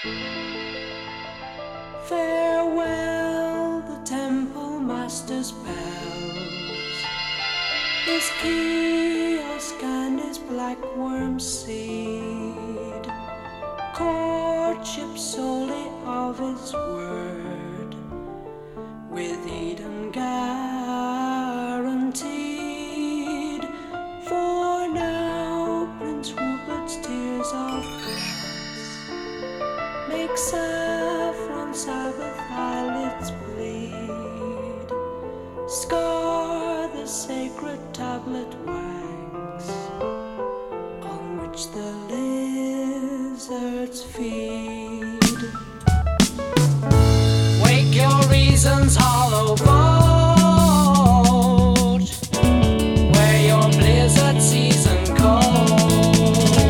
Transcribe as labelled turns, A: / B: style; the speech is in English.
A: Farewell, the temple master's bells, his kiosk and his black worm seed, courtship solely of his word, with Eden guaranteed. For now, Prince Rupert's tears of grass make saffron Sabbath eyelids bleed, scar the sacred tablet wax on which the lizards feed. Wake your reasons, hollow bones.